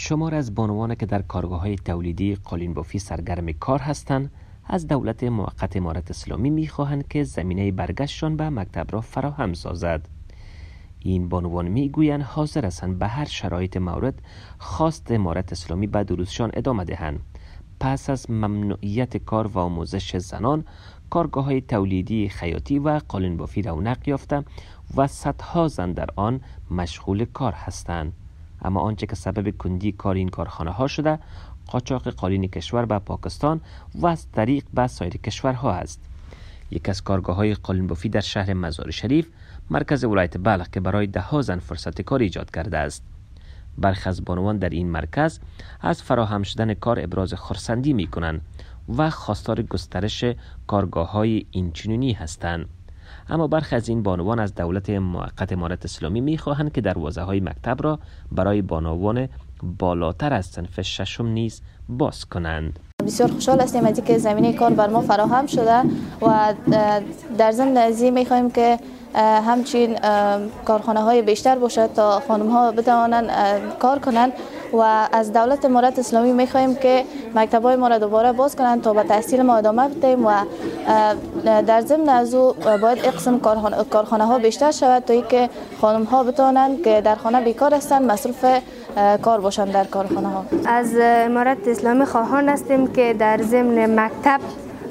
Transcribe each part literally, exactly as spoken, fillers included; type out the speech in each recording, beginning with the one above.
شمار از بانوان که در کارگاه‌های تولیدی قالین بافی سرگرم کار هستند از دولت موقت امارت اسلامی می‌خواهند که زمینه برگشتشان به مکتب را فراهم سازد. این بانوان میگویند حاضر هستند به هر شرایط مورد خواست امارت اسلامی به دروسشان ادامه دهند. پس از ممنوعیت کار و آموزش زنان، کارگاه‌های تولیدی خیاطی و قالین بافی رونق یافته و صدها زن در آن مشغول کار هستند. اما آنچه که سبب کندی کار این کارخانه ها شده، قاچاق قالین کشور به پاکستان و از طریق به سایر کشورها است. یک از کارگاه های قالین بافی در شهر مزار شریف، مرکز ولایت بلخ که برای ده ها زن فرصت کار ایجاد کرده است. برخی از بانوان در این مرکز از فراهم شدن کار ابراز خرسندی می کنند و خواستار گسترش کارگاه های اینچنینی هستند. اما برخی از این بانوان از دولت موقت امارت اسلامی می خواهند که دروازه های مکتب را برای بانوان بالاتر از صنف ششم نیز باز کنند. بسیار خوشحال هستیم از اینکه زمینه کار بر ما فراهم شده و در ضمن از این می‌خواهیم که همچنین کارخانه های بیشتر باشد تا خانم ها بتوانند کار کنند و از دولت امارت اسلامی می‌خواهیم که مکتب های ما را دوباره باز کنند تا به تحصیل ما ادامه بدهیم و در ضمن از او باید اقسام کارخانه ها بیشتر شود تا اینکه خانم ها بتوانند که در خانه بیکار هستند مصروف کار باشند در کارخانه ها. از امارت اسلامی خواهان هستیم که در ضمن مکتب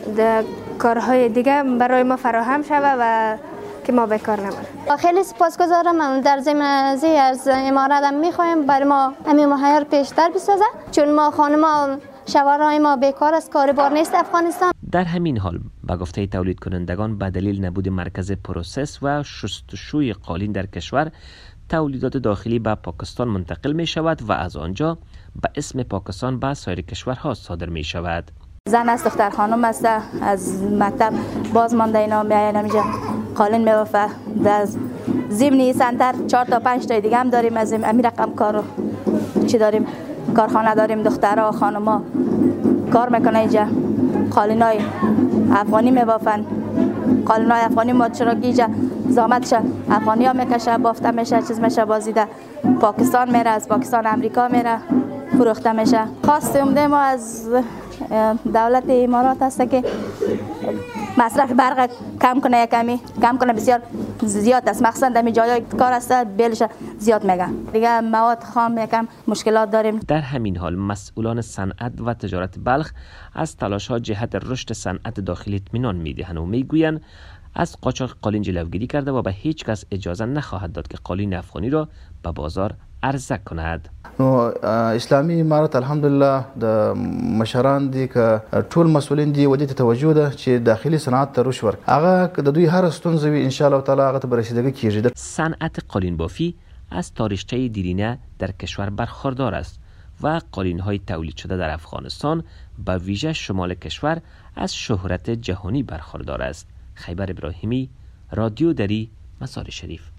کارهای دیگه برای ما فراهم شود و که ما بیکار نمانیم. خیلی سپاسگزارم. در ضمن از از امارت هم میخوایم برای ما همین مهیا بیشتر بسازه، چون ما خانم‌ها شوهرای ما بیکار است، کار بار نیست افغانستان. در همین حال به گفته تولید کنندگان به دلیل نبود مرکز پروسس و شستشوی قالین در کشور، تولیدات داخلی به پاکستان منتقل می شود و از آنجا به اسم پاکستان به سایر کشورها صادر می شود. زن است، دختر خانم است، از مکتب باز مانده اینا میاین اینجا قالین میوفه. در ضمن سنتر چهار تا پنج تا دیگه هم داریم. از این رقم کار چی داریم، کارخانه داریم، دخترها خانم‌ها کار میکنه اینجا. قالینای افغانی میبافن، قالینای افغانی ما چرا گیجه زامتش افغانی ها میکشه، بافته میشه، چیز میشه، بازیده پاکستان میره، از پاکستان امریکا میره، فروخته میشه. خواست اومده ما از دولت امارات هست که مصرف برق کم کنه، کمی کم کنه، بسیار زیاد است. مخصوصا در جای کار است بیلش زیاد میگه. دیگه مواد خام یکم مشکلات داریم. در همین حال مسئولان صنعت و تجارت بلخ از تلاش‌ها جهت رشد صنعت داخلی اطمینان میدهند و میگویند از قاچاق قالین جلوگیری کرده و به هیچ کس اجازه نخواهد داد که قالین افغانی را به بازار عرضه کند. نو اسلامی امارت الحمدلله د مشران دي که ټول مسئولین دي ودې ته توجه ده چې داخلي صنعت ته رشد ورک هغه د دوی هر ستونزه وي ان شاء الله تعالی هغه ته برسیدگی کیږي. صنعت قالین بافی از تاریخچه دیرینه در کشور برخوردار است و قالین های تولید شده در افغانستان به ویژه شمال کشور از شهرت جهانی برخوردار است. خیبر ابراهیمی، رادیو دری، مزار شریف.